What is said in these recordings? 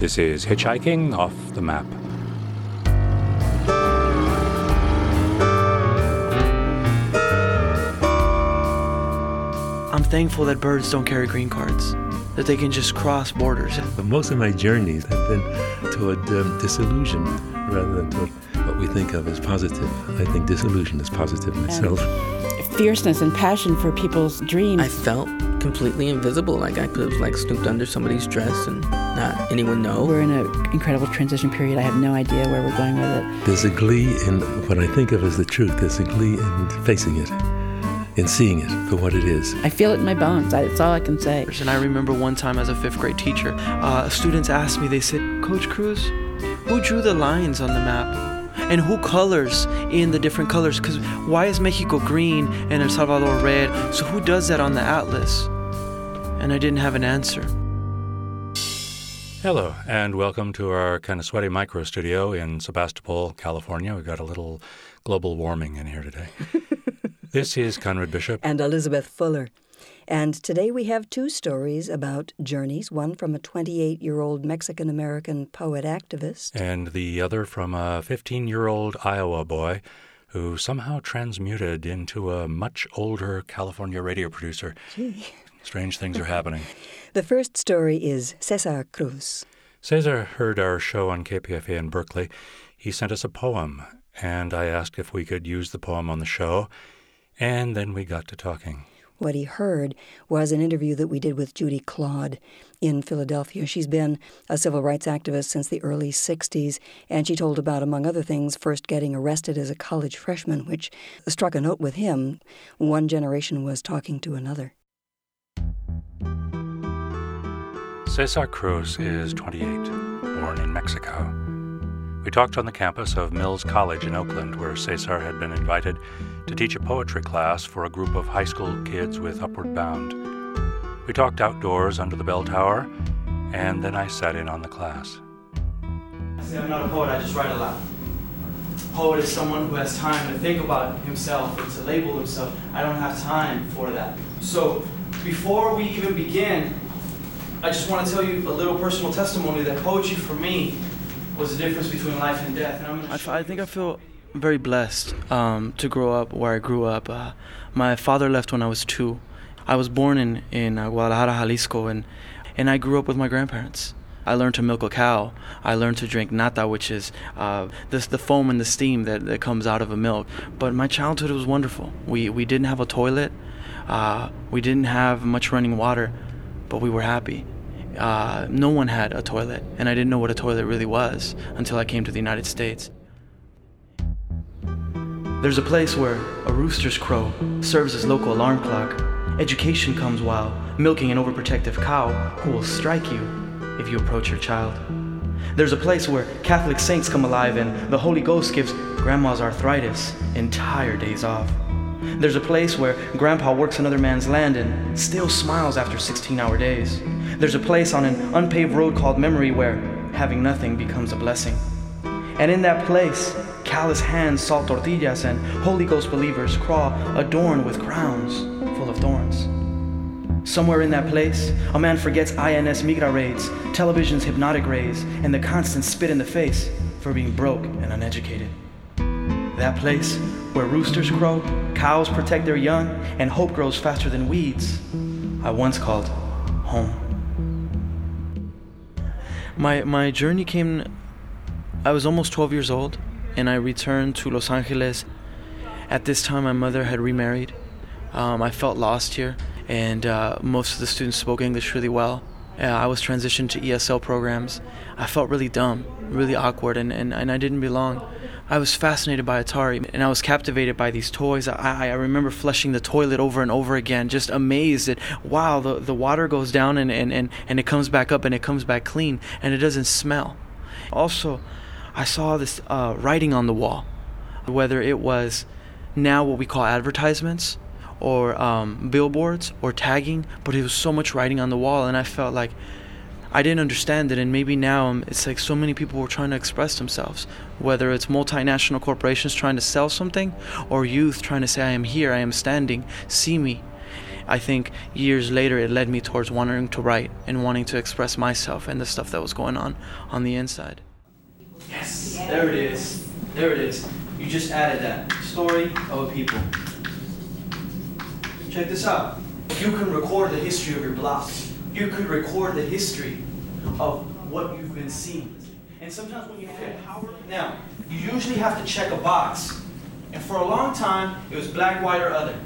This is Hitchhiking Off the Map. I'm thankful that birds don't carry green cards, that they can just cross borders. But most of my journeys have been toward disillusion rather than toward what we think of as positive. I think disillusion is positive myself. Fierceness and passion for people's dreams. I felt completely invisible, like I could have snooped under somebody's dress and not anyone know. We're in an incredible transition period. I have no idea where we're going with it. There's a glee in what I think of as the truth. There's a glee in facing it, in seeing it for what it is. I feel it in my bones. That's all I can say. And I remember one time as a fifth grade teacher, students asked me, they said, Coach Cruz, who drew the lines on the map? And who colors in the different colors? Because why is Mexico green and El Salvador red? So who does that on the atlas? And I didn't have an answer. Hello, and welcome to our kind of sweaty micro studio in Sebastopol, California. We've got a little global warming in here today. This is Conrad Bishop. And Elizabeth Fuller. And today we have two stories about journeys, one from a 28-year-old Mexican-American poet-activist. And the other from a 15-year-old Iowa boy who somehow transmuted into a much older California radio producer. Gee. Strange things are happening. The first story is Cesar Cruz. Cesar heard our show on KPFA in Berkeley. He sent us a poem, and I asked if we could use the poem on the show, and then we got to talking. What he heard was an interview that we did with Judy Claude in Philadelphia. She's been a civil rights activist since the early 60s, and she told about, among other things, first getting arrested as a college freshman, which struck a note with him. One generation was talking to another. Cesar Cruz is 28, born in Mexico. We talked on the campus of Mills College in Oakland, where Cesar had been invited to teach a poetry class for a group of high school kids with Upward Bound. We talked outdoors under the bell tower, and then I sat in on the class. I say I'm not a poet, I just write a lot. A poet is someone who has time to think about himself and to label himself. I don't have time for that. So before we even begin, I just want to tell you a little personal testimony that poetry for me was the difference between life and death. And I think I feel very blessed to grow up where I grew up. My father left when I was 2. I was born in Guadalajara, Jalisco, and I grew up with my grandparents. I learned to milk a cow. I learned to drink nata, which is the foam and the steam that comes out of a milk. But my childhood was wonderful. We didn't have a toilet. We didn't have much running water, but we were happy. No one had a toilet, and I didn't know what a toilet really was until I came to the United States. There's a place where a rooster's crow serves as local alarm clock. Education comes while milking an overprotective cow who will strike you if you approach your child. There's a place where Catholic saints come alive and the Holy Ghost gives grandma's arthritis entire days off. There's a place where grandpa works another man's land and still smiles after 16-hour days. There's a place on an unpaved road called memory where having nothing becomes a blessing. And in that place, callous hands salt tortillas and Holy Ghost believers crawl adorned with crowns full of thorns. Somewhere in that place, a man forgets INS Migra raids, television's hypnotic rays, and the constant spit in the face for being broke and uneducated. That place where roosters crow, cows protect their young, and hope grows faster than weeds, I once called home. My journey came, I was almost 12 years old, and I returned to Los Angeles. At this time, my mother had remarried. I felt lost here, and most of the students spoke English really well. I was transitioned to ESL programs. I felt really dumb, really awkward, and I didn't belong. I was fascinated by Atari, and I was captivated by these toys. I remember flushing the toilet over and over again, just amazed at, wow, the water goes down and it comes back up and it comes back clean, and it doesn't smell. Also, I saw this writing on the wall, whether it was now what we call advertisements or billboards or tagging, but it was so much writing on the wall, and I felt like I didn't understand it, and maybe now it's like so many people were trying to express themselves, whether it's multinational corporations trying to sell something or youth trying to say, I am here, I am standing, see me. I think years later it led me towards wanting to write and wanting to express myself and the stuff that was going on the inside. Yes, there it is. There it is. You just added that. Story of a people. Check this out. You can record the history of your block. You could record the history of what you've been seeing. And sometimes when you feel power, now, you usually have to check a box. And for a long time, it was black, white, or other.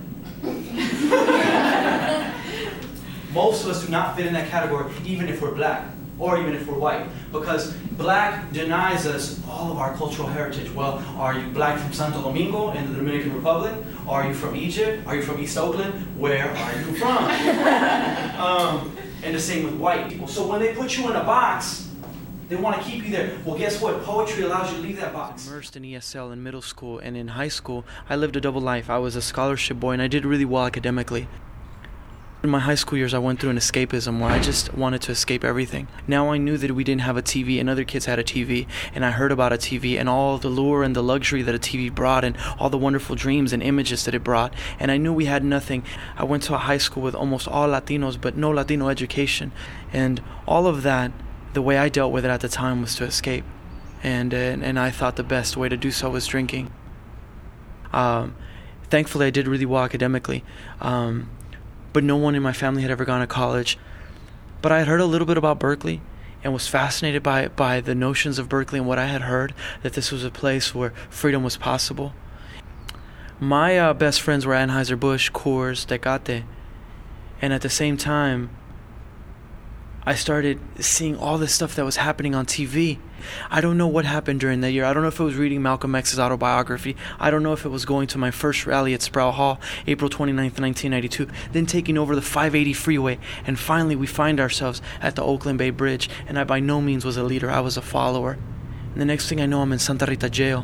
Most of us do not fit in that category, even if we're black, or even if we're white. Because black denies us all of our cultural heritage. Well, are you black from Santo Domingo in the Dominican Republic? Are you from Egypt? Are you from East Oakland? Where are you from? And the same with white people. So when they put you in a box, they want to keep you there. Well, guess what? Poetry allows you to leave that box. Immersed in ESL in middle school and in high school, I lived a double life. I was a scholarship boy and I did really well academically. In my high school years, I went through an escapism where I just wanted to escape everything. Now I knew that we didn't have a TV and other kids had a TV, and I heard about a TV and all the lure and the luxury that a TV brought and all the wonderful dreams and images that it brought, and I knew we had nothing. I went to a high school with almost all Latinos but no Latino education, and all of that, the way I dealt with it at the time was to escape, and I thought the best way to do so was drinking. Thankfully, I did really well academically, but no one in my family had ever gone to college. But I had heard a little bit about Berkeley and was fascinated by the notions of Berkeley and what I had heard, that this was a place where freedom was possible. My best friends were Anheuser-Busch, Coors, Tecate, and at the same time, I started seeing all this stuff that was happening on TV. I don't know what happened during that year. I don't know if it was reading Malcolm X's autobiography. I don't know if it was going to my first rally at Sproul Hall, April 29th, 1992, then taking over the 580 freeway, and finally we find ourselves at the Oakland Bay Bridge, and I by no means was a leader, I was a follower. And the next thing I know, I'm in Santa Rita jail,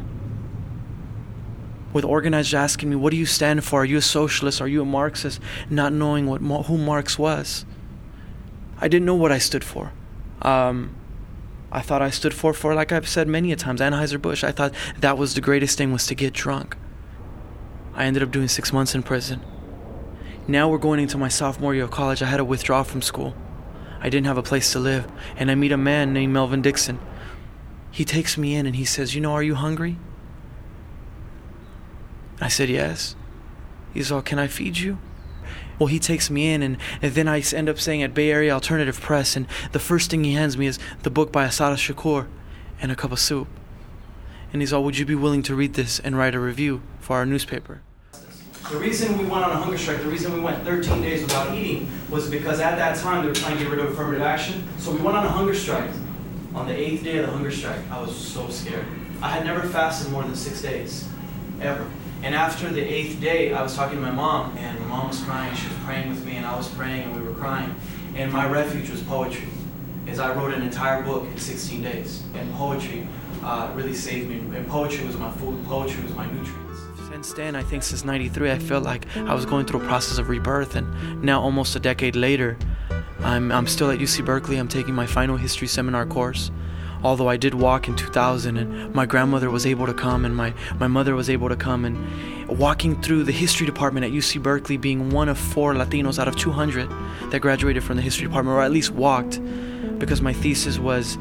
with organizers asking me, what do you stand for? Are you a socialist? Are you a Marxist? Not knowing who Marx was. I didn't know what I stood for. I thought I stood for, like I've said many a times, Anheuser-Busch. I thought that was the greatest thing, was to get drunk. I ended up doing 6 months in prison. Now we're going into my sophomore year of college. I had to withdraw from school. I didn't have a place to live. And I meet a man named Melvin Dixon. He takes me in and he says, are you hungry? I said, yes. He's all, can I feed you? Well, he takes me in, and then I end up staying at Bay Area Alternative Press, and the first thing he hands me is the book by Assata Shakur and a cup of soup. And he's all, would you be willing to read this and write a review for our newspaper? The reason we went on a hunger strike, the reason we went 13 days without eating, was because at that time they were trying to get rid of affirmative action. So we went on a hunger strike. On the 8th day of the hunger strike, I was so scared. I had never fasted more than 6 days, ever. And after the 8th day, I was talking to my mom, and my mom was crying. She was praying with me, and I was praying, and we were crying. And my refuge was poetry, as I wrote an entire book in 16 days. And poetry really saved me. And poetry was my food. Poetry was my nutrients. Since then, I think since '93, I felt like I was going through a process of rebirth. And now, almost a decade later, I'm still at UC Berkeley. I'm taking my final history seminar course. Although I did walk in 2000, and my grandmother was able to come, and my mother was able to come, and walking through the history department at UC Berkeley, being one of 4 Latinos out of 200 that graduated from the history department, or at least walked, because my thesis was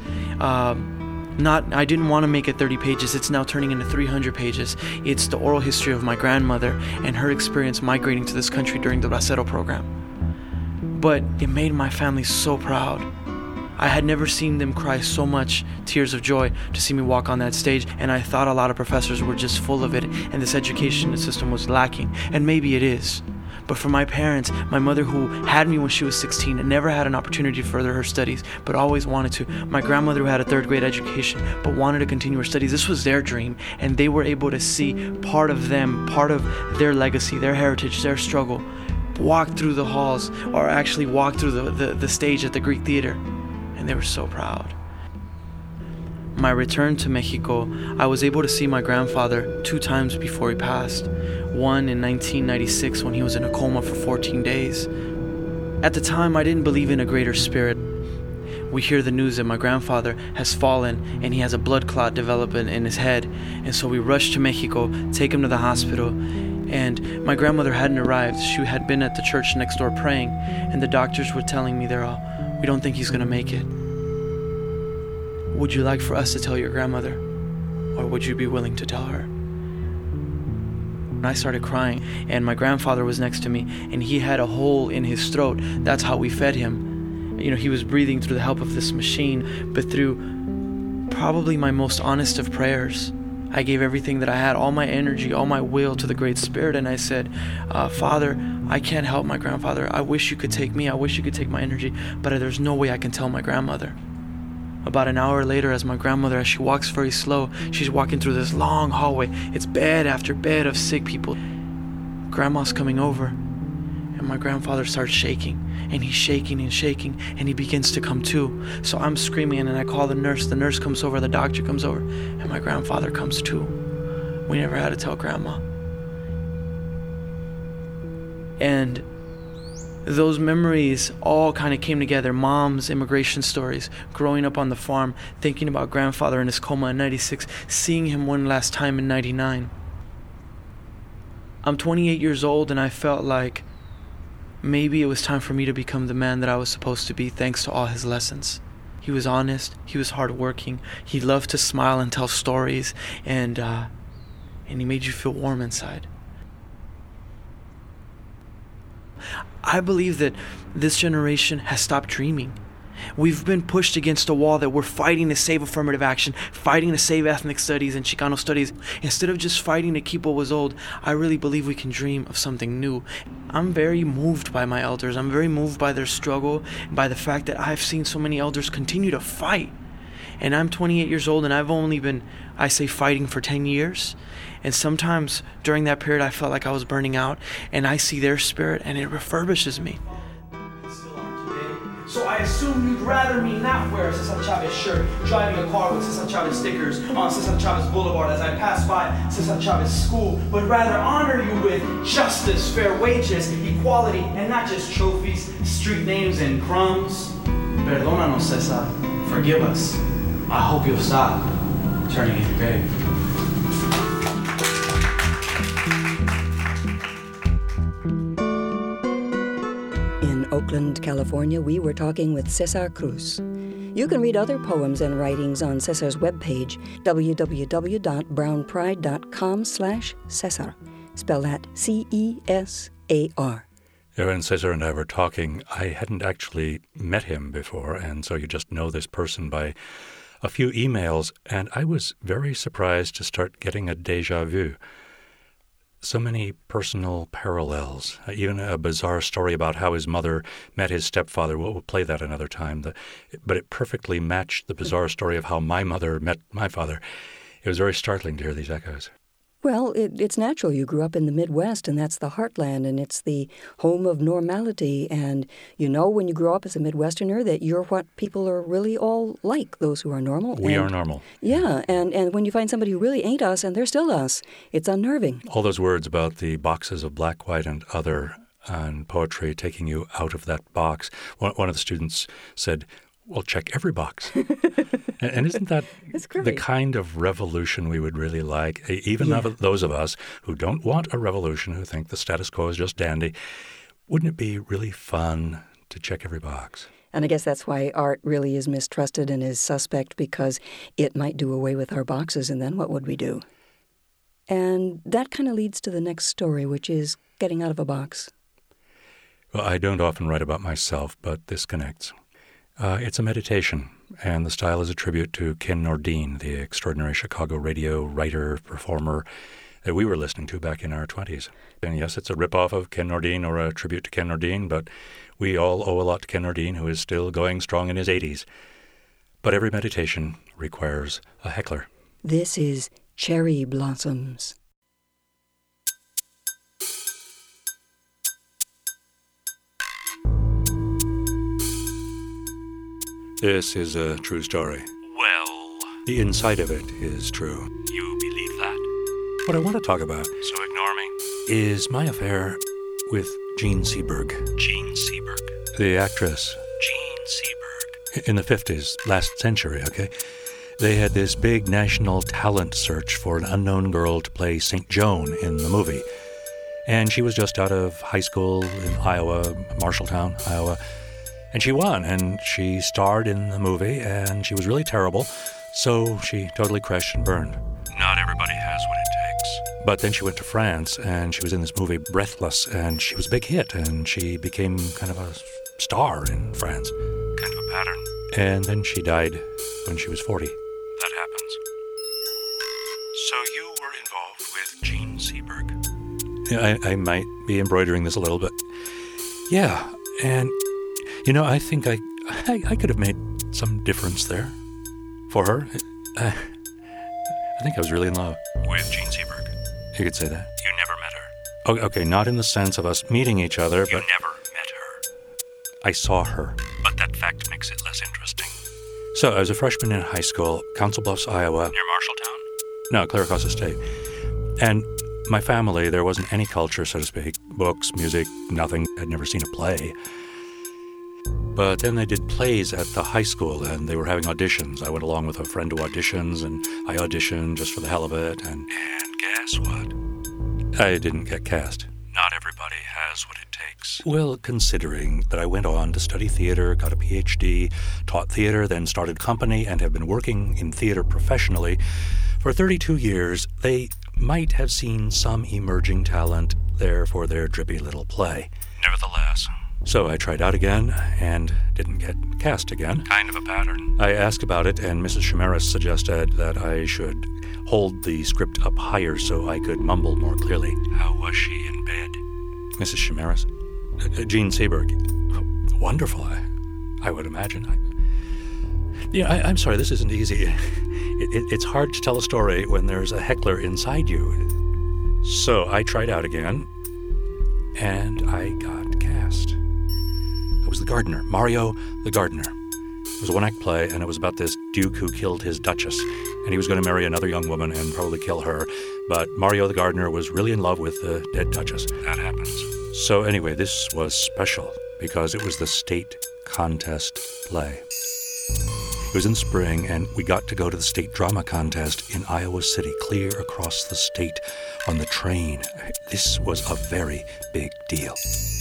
I didn't want to make it 30 pages. It's now turning into 300 pages. It's the oral history of my grandmother and her experience migrating to this country during the Bracero program. But it made my family so proud. I had never seen them cry so much tears of joy to see me walk on that stage, and I thought a lot of professors were just full of it, and this education system was lacking, and maybe it is. But for my parents, my mother, who had me when she was 16 and never had an opportunity to further her studies, but always wanted to, my grandmother, who had a 3rd grade education but wanted to continue her studies, this was their dream, and they were able to see part of them, part of their legacy, their heritage, their struggle, walk through the halls, or actually walk through the stage at the Greek Theater. And they were so proud. My return to Mexico, I was able to see my grandfather 2 times before he passed. One in 1996 when he was in a coma for 14 days. At the time, I didn't believe in a greater spirit. We hear the news that my grandfather has fallen and he has a blood clot developing in his head. And so we rush to Mexico, take him to the hospital, And my grandmother hadn't arrived. She had been at the church next door praying, and the doctors were telling me we don't think he's going to make it. Would you like for us to tell your grandmother, or would you be willing to tell her? And I started crying, and my grandfather was next to me, and he had a hole in his throat. That's how we fed him. He was breathing through the help of this machine, but through probably my most honest of prayers. I gave everything that I had, all my energy, all my will to the Great Spirit, and I said, Father, I can't help my grandfather. I wish you could take me. I wish you could take my energy, but there's no way I can tell my grandmother. About an hour later, as my grandmother, as she walks very slow, she's walking through this long hallway. It's bed after bed of sick people. Grandma's coming over, and my grandfather starts shaking, and he's shaking and shaking, and he begins to come to. So I'm screaming, and I call the nurse. The nurse comes over, the doctor comes over, and my grandfather comes to. We never had to tell Grandma. And those memories all kind of came together. Mom's immigration stories, growing up on the farm, thinking about grandfather in his coma in 96, seeing him one last time in 99. I'm 28 years old, and I felt like maybe it was time for me to become the man that I was supposed to be, thanks to all his lessons. He was honest, he was hardworking, he loved to smile and tell stories, and he made you feel warm inside. I believe that this generation has stopped dreaming. We've been pushed against a wall that we're fighting to save affirmative action, fighting to save ethnic studies and Chicano studies. Instead of just fighting to keep what was old, I really believe we can dream of something new. I'm very moved by my elders. I'm very moved by their struggle, by the fact that I've seen so many elders continue to fight. And I'm 28 years old, and I've only been, fighting for 10 years. And sometimes during that period, I felt like I was burning out, and I see their spirit, and it refurbishes me. So I assume you'd rather me not wear a Cesar Chavez shirt, driving a car with Cesar Chavez stickers on Cesar Chavez Boulevard as I pass by Cesar Chavez School, but rather honor you with justice, fair wages, equality, and not just trophies, street names, and crumbs. Perdónanos, Cesar. Forgive us. I hope you'll stop turning in your grave. Oakland, California, we were talking with Cesar Cruz. You can read other poems and writings on Cesar's webpage, www.brownpride.com/Cesar. Spell that C-E-S-A-R. When Cesar and I were talking, I hadn't actually met him before, and so you just know this person by a few emails, and I was very surprised to start getting a déjà vu. So many personal parallels, even a bizarre story about how his mother met his stepfather. We'll play that another time. But it perfectly matched the bizarre story of how my mother met my father. It was very startling to hear these echoes. Well, it's natural. You grew up in the Midwest, and that's the heartland, and it's the home of normality. And you know when you grow up as a Midwesterner that you're what people are really all like, those who are normal. We are normal. Yeah, and when you find somebody who really ain't us, and they're still us, it's unnerving. All those words about the boxes of black, white, and other and poetry taking you out of that box. One of the students said, well, check every box. And isn't that the kind of revolution we would really like? Even those of us who don't want a revolution, who think the status quo is just dandy, wouldn't it be really fun to check every box? And I guess that's why art really is mistrusted and is suspect, because it might do away with our boxes, and then what would we do? And that kind of leads to the next story, which is getting out of a box. Well, I don't often write about myself, but this connects. It's a meditation, and the style is a tribute to Ken Nordine, the extraordinary Chicago radio writer, performer that we were listening to back in our 20s. And yes, it's a ripoff of Ken Nordine or a tribute to Ken Nordine, but we all owe a lot to Ken Nordine, who is still going strong in his 80s. But every meditation requires a heckler. This is Cherry Blossoms. This is a true story. Well, the inside of it is true. You believe that? What I want to talk about, so ignore me, is my affair with Jean Seberg. Jean Seberg. The actress. Jean Seberg. In the 50s, last century, okay? They had this big national talent search for an unknown girl to play St. Joan in the movie. And she was just out of high school in Iowa, Marshalltown, Iowa. And she won, and she starred in the movie, and she was really terrible, so she totally crashed and burned. Not everybody has what it takes. But then she went to France, and she was in this movie, Breathless, and she was a big hit, and she became kind of a star in France. Kind of a pattern. And then she died when she was 40. That happens. So you were involved with Jean Seberg. Yeah, I might be embroidering this a little, but yeah, and I think I could have made some difference there for her. I think I was really in love with Jean Seberg. You could say that. You never met her. Okay, not in the sense of us meeting each other, but... You never met her. I saw her. But that fact makes it less interesting. So, I was a freshman in high school, Council Bluffs, Iowa. Near Marshalltown? No, Clear Across the State. And my family, there wasn't any culture, so to speak. Books, music, nothing. I'd never seen a play. But then they did plays at the high school, and they were having auditions. I went along with a friend to auditions, and I auditioned just for the hell of it, and guess what? I didn't get cast. Not everybody has what it takes. Well, considering that I went on to study theater, got a PhD, taught theater, then started company, and have been working in theater professionally for 32 years, they might have seen some emerging talent there for their drippy little play. Nevertheless... So I tried out again and didn't get cast again. Kind of a pattern. I asked about it, and Mrs. Chimeras suggested that I should hold the script up higher so I could mumble more clearly. How was she in bed? Mrs. Chimeras? Jean Seberg. Wonderful, I would imagine. I'm sorry, this isn't easy. It's hard to tell a story when there's a heckler inside you. So I tried out again, and I got cast. I was the gardener, Mario the gardener. It was a one-act play, and it was about this duke who killed his duchess, and he was going to marry another young woman and probably kill her, but Mario the gardener was really in love with the dead duchess. That happens. So anyway, this was special because it was the state contest play. It was in spring, and we got to go to the state drama contest in Iowa City, clear across the state on the train. This was a very big deal.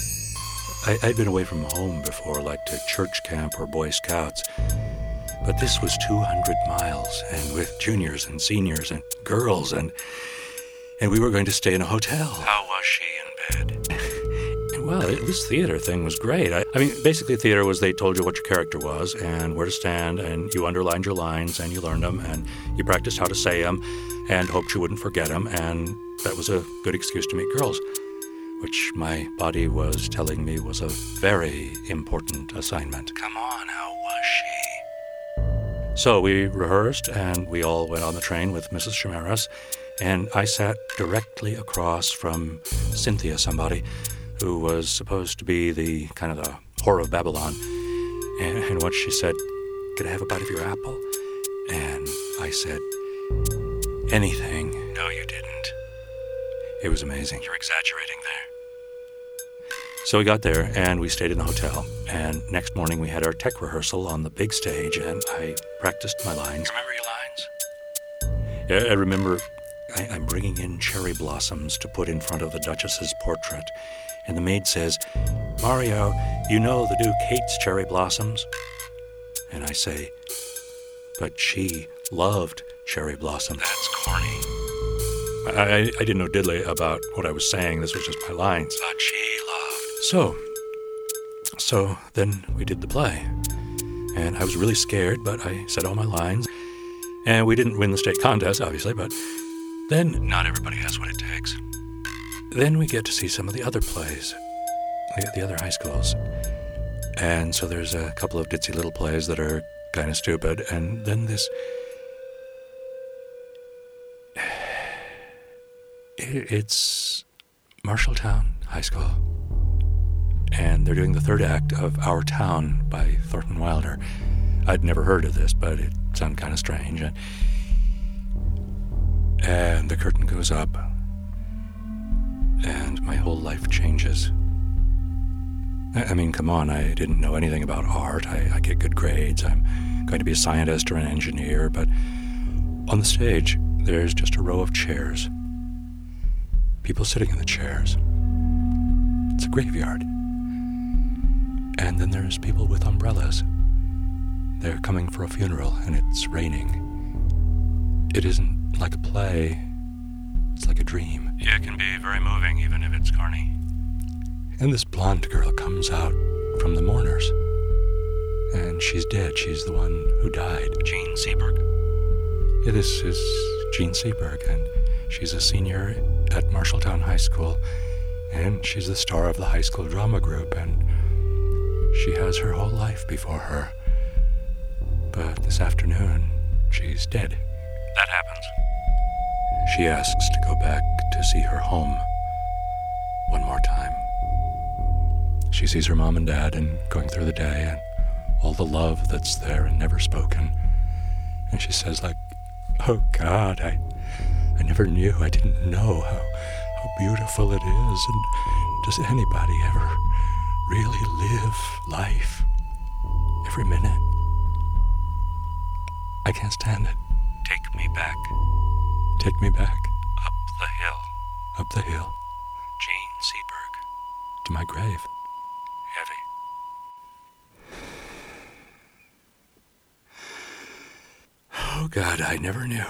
I'd been away from home before, like to church camp or Boy Scouts, but this was 200 miles, and with juniors and seniors and girls, and we were going to stay in a hotel. How was she in bed? Well, this theater thing was great. I mean, basically theater was they told you what your character was and where to stand, and you underlined your lines and you learned them, and you practiced how to say them and hoped you wouldn't forget them, and that was a good excuse to meet girls, which my body was telling me was a very important assignment. Come on, how was she? So we rehearsed, and we all went on the train with Mrs. Chimeras, and I sat directly across from Cynthia, somebody, who was supposed to be the kind of the whore of Babylon. And what she said, "Could I have a bite of your apple?" And I said, "Anything." No, you didn't. It was amazing. You're exaggerating there. So we got there, and we stayed in the hotel. And next morning, we had our tech rehearsal on the big stage, and I practiced my lines. You remember your lines? Yeah, I remember I'm bringing in cherry blossoms to put in front of the Duchess's portrait. And the maid says, "Mario, you know the Duke hates cherry blossoms." And I say, "But she loved cherry blossoms." That's corny. I didn't know diddly about what I was saying. This was just my lines. But she loved. So then we did the play. And I was really scared, but I said all my lines. And we didn't win the state contest, obviously, but then... Not everybody has what it takes. Then we get to see some of the other plays, the other high schools. And so there's a couple of ditzy little plays that are kind of stupid. And then this... It's Marshalltown High School. And they're doing the third act of Our Town by Thornton Wilder. I'd never heard of this, but it sounded kind of strange. And the curtain goes up. And my whole life changes. I mean, come on, I didn't know anything about art. I get good grades. I'm going to be a scientist or an engineer. But on the stage, there's just a row of chairs. People sitting in the chairs. It's a graveyard. And then there's people with umbrellas. They're coming for a funeral, and it's raining. It isn't like a play. It's like a dream. Yeah, it can be very moving, even if it's corny. And this blonde girl comes out from the mourners. And she's dead. She's the one who died. Jean Seberg. Yeah, this is Jean Seberg, and she's a senior at Marshalltown High School. And she's the star of the high school drama group, and she has her whole life before her. But this afternoon, she's dead. That happens. She asks to go back to see her home one more time. She sees her mom and dad and going through the day and all the love that's there and never spoken. And she says, like, oh God, I never knew, I didn't know how beautiful it is. And does anybody ever really live life every minute? I can't stand it. Take me back. Take me back. Up the hill. Up the hill. Jean Seberg. To my grave. Heavy. Oh God, I never knew.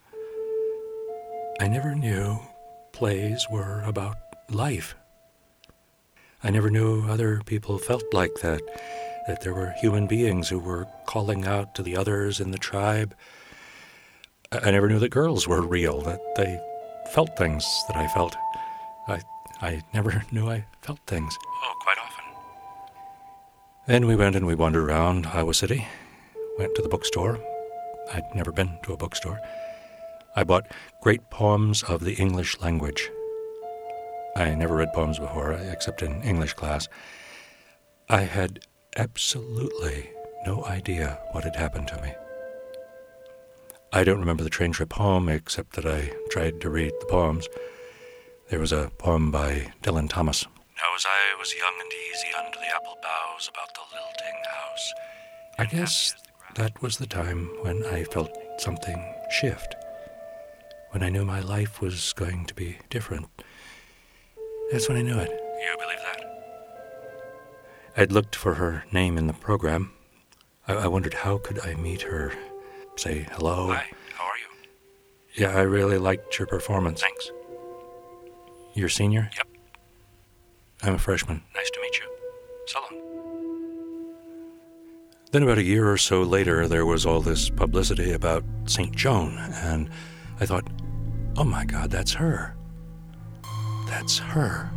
I never knew plays were about life. I never knew other people felt like that there were human beings who were calling out to the others in the tribe. I never knew that girls were real, that they felt things that I felt. I never knew I felt things. Oh, quite often. Then we went and we wandered around Iowa City, went to the bookstore. I'd never been to a bookstore. I bought great poems of the English language. I never read poems before, except in English class. I had absolutely no idea what had happened to me. I don't remember the train trip home, except that I tried to read the poems. There was a poem by Dylan Thomas. Now as I was young and easy under the apple boughs about the lilting house. I guess that was the time when I felt something shift. When I knew my life was going to be different. That's when I knew it. You believe that? I'd looked for her name in the program. I wondered how could I meet her, say hello. Hi, how are you? Yeah, I really liked your performance. Thanks. You're a senior? Yep. I'm a freshman. Nice to meet you. So long. Then about a year or so later, there was all this publicity about St. Joan, and I thought, oh my God, that's her. That's her.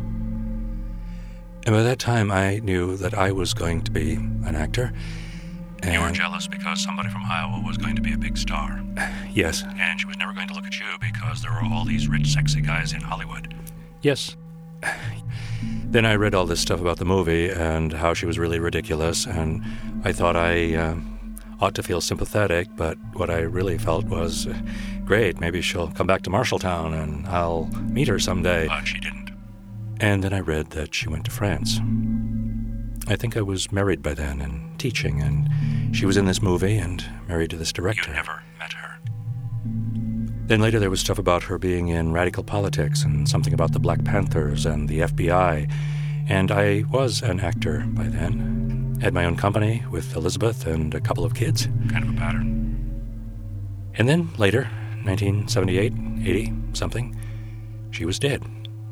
And by that time, I knew that I was going to be an actor. And you were jealous because somebody from Iowa was going to be a big star. Yes. And she was never going to look at you because there were all these rich, sexy guys in Hollywood. Yes. Then I read all this stuff about the movie and how she was really ridiculous, and I thought I ought to feel sympathetic, but what I really felt was, great, maybe she'll come back to Marshalltown and I'll meet her someday. But she didn't. And then I read that she went to France. I think I was married by then and teaching, and she was in this movie and married to this director. You never met her. Then later there was stuff about her being in radical politics and something about the Black Panthers and the FBI. And I was an actor by then. Had my own company with Elizabeth and a couple of kids. Kind of a pattern. And then later, 1978, 80, something, she was dead.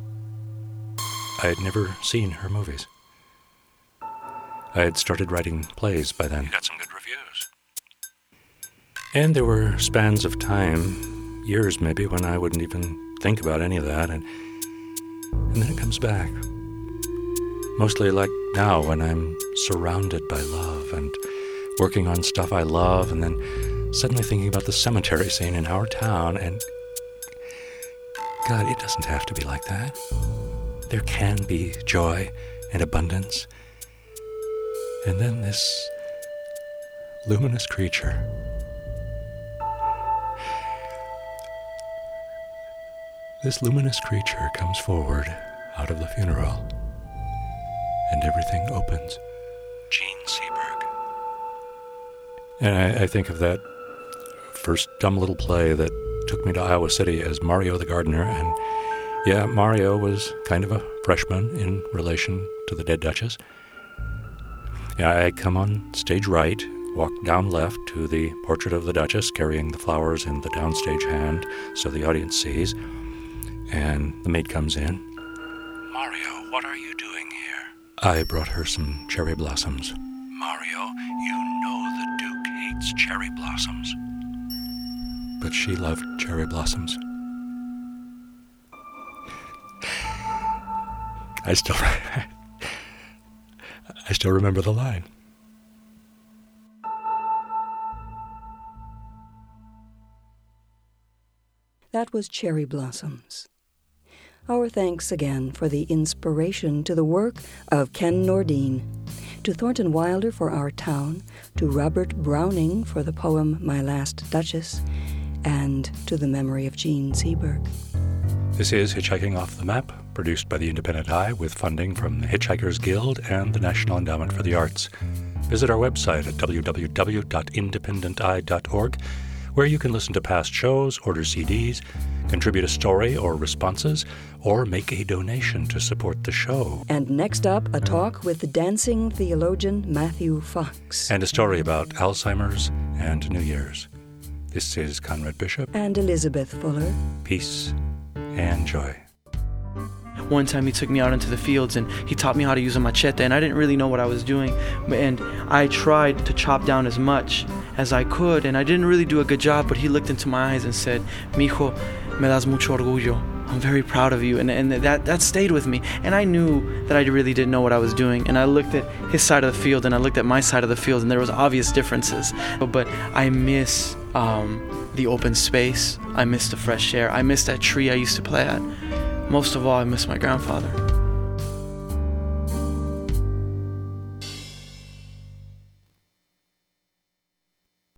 I had never seen her movies. I had started writing plays by then. You got some good reviews. And there were spans of time, years maybe, when I wouldn't even think about any of that, and then it comes back. Mostly like now, when I'm surrounded by love and working on stuff I love, and then suddenly thinking about the cemetery scene in our town, and God, it doesn't have to be like that. There can be joy and abundance. And then this luminous creature. This luminous creature comes forward out of the funeral, and everything opens. Jean Seberg. And I think of that first dumb little play that took me to Iowa City as Mario the Gardener, and Yeah, Mario was kind of a freshman in relation to the dead Duchess. Yeah, I come on stage right, walk down left to the portrait of the Duchess carrying the flowers in the downstage hand so the audience sees. And the maid comes in. Mario, what are you doing here? I brought her some cherry blossoms. Mario, you know the Duke hates cherry blossoms. But she loved cherry blossoms. I still remember the line. That was Cherry Blossoms. Our thanks again for the inspiration to the work of Ken Nordine, to Thornton Wilder for Our Town, to Robert Browning for the poem My Last Duchess, and to the memory of Jean Seberg. This is Hitchhiking Off the Map, produced by the Independent Eye with funding from the Hitchhikers Guild and the National Endowment for the Arts. Visit our website at www.independenteye.org, where you can listen to past shows, order CDs, contribute a story or responses, or make a donation to support the show. And next up, a talk with the dancing theologian Matthew Fox. And a story about Alzheimer's and New Year's. This is Conrad Bishop. And Elizabeth Fuller. Peace and joy. One time he took me out into the fields and he taught me how to use a machete, and I didn't really know what I was doing, and I tried to chop down as much as I could, and I didn't really do a good job, but he looked into my eyes and said, "Mijo, me das mucho orgullo. I'm very proud of you," and that stayed with me, and I knew that I really didn't know what I was doing, and I looked at his side of the field and I looked at my side of the field, and there was obvious differences, but I miss the open space, I miss the fresh air, I miss that tree I used to play at. Most of all, I miss my grandfather.